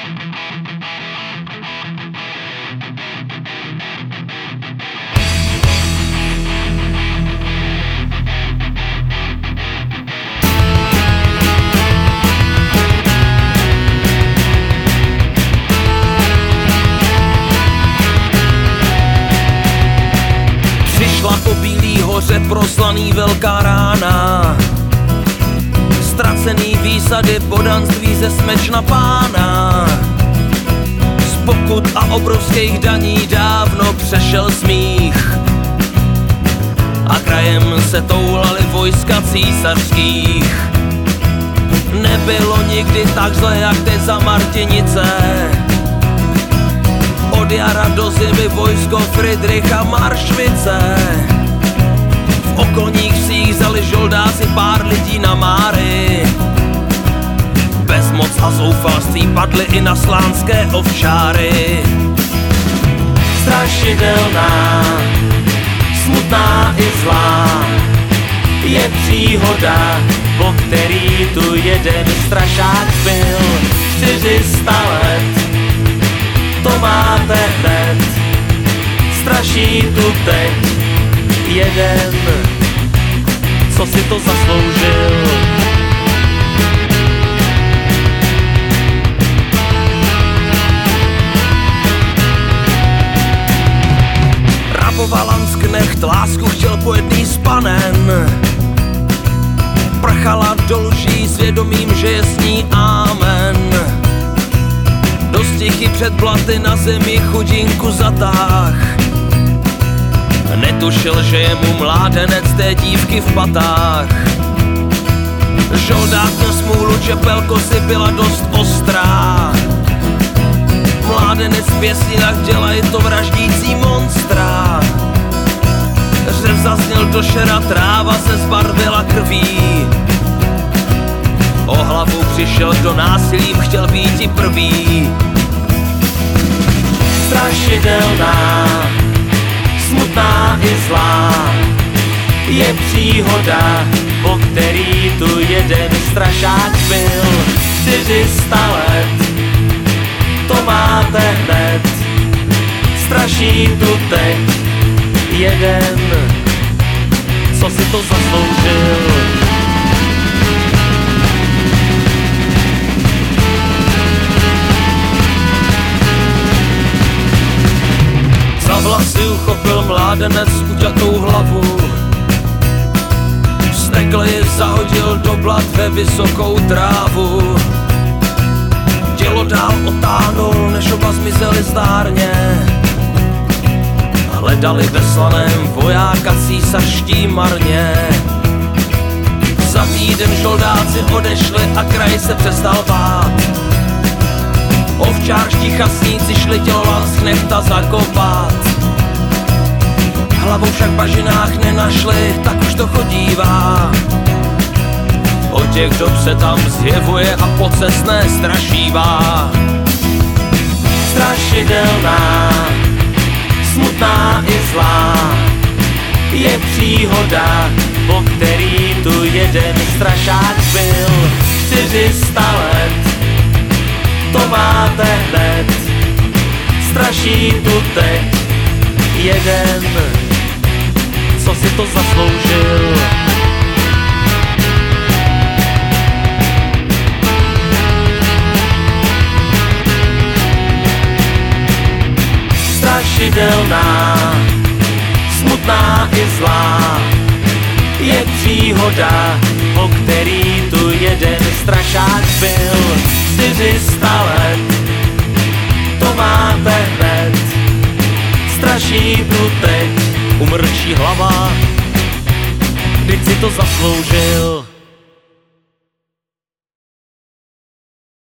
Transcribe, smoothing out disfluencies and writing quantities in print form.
Po Bílý hoře proslaný velká rána, ztracený výsady, podanství ze Smečna Pána. Z pokut a obrovských daní dávno přešel smích a krajem se toulali vojska císařských. Nebylo nikdy tak zle, jak teď za Martinice. Od jara do zimy vojsko Fridricha Maršvice. V okolních vsích vzali žoldáci pár lidí na máry. Bezmoc a zoufalství padly i na slánské ovčáry. Strašidelná, smutná i zlá je příhoda, po který tu jeden strašák byl 400 let. To máte hned, straší tu teď jeden, co si to zasloužil. Rabovalansknecht lásku chtěl po jedný z panen. Prchala do lží svědomím, že je s ní amen. Dostichy před blaty na zemi chudinku zatáh. Netušil, že je mu mládenec té dívky v patách. Žoldák měl smůlu, čepelko si byla dost ostrá. Mládenec v pěsninách dělají to vraždící monstra. Řev zazněl do šera, tráva se zbarvila krví. O hlavu přišel, kdo násilím chtěl býti prvý. Strašidelná, smutná i zlá je příhoda, po který tu jeden strašák byl 400 let. To máte hned, straší tu teď jeden, co si to zasloužil. Za vlasy uchopil mládenec uťatou hlavu. Vztekle ji zahodil do blat ve vysokou trávu. Tělo dál otáhnul, než oba zmizeli zdárně. Hledali ve slaném vojáka císařští marně. Za týden žoldáci odešli a kraj se přestal bát. Ovčárští chasníci šli tělo Lansknechta zakopat. Hlavu však v bažinách nenašli, tak už to chodívá. O těch, kdo se tam zjevuje a pocestné strašívá. Strašidelná, smutná i zlá je příhoda, po který tu jeden strašák byl 400 let. To máte hned, straší tu teď jeden, co si to zasloužil. Strašidelná, smutná i zlá je příhoda, po který tu jeden strašák byl 400 let. To máte hned, straší tu teď umrčí hlava, vždyť si to zasloužil.